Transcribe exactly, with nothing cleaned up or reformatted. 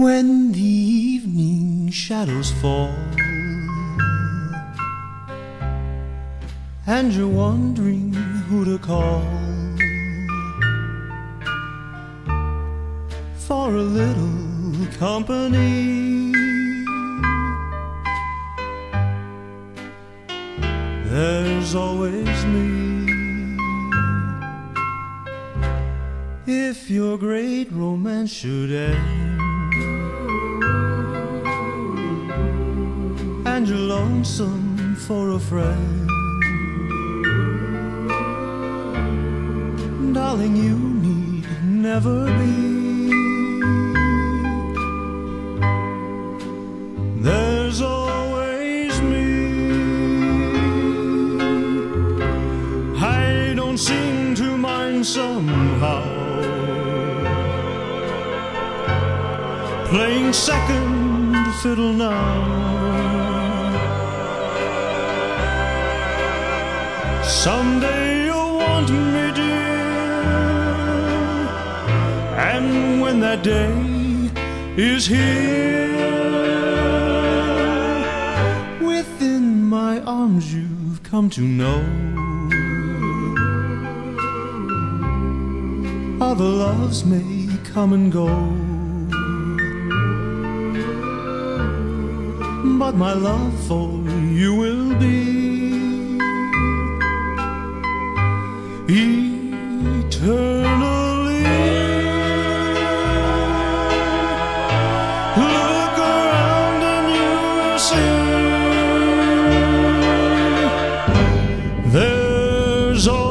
When the evening shadows fall and you're wondering who to call for a little company, there's always me. If your great romance should end and you're lonesome for a friend, darling, you need never be. There's always me. I don't seem to mind somehow playing second fiddle now. Someday you'll want me, dear, and when that day is here, within my arms you've come to know other loves may come and go, but my love for you will be eternally. Look around and you will see there's always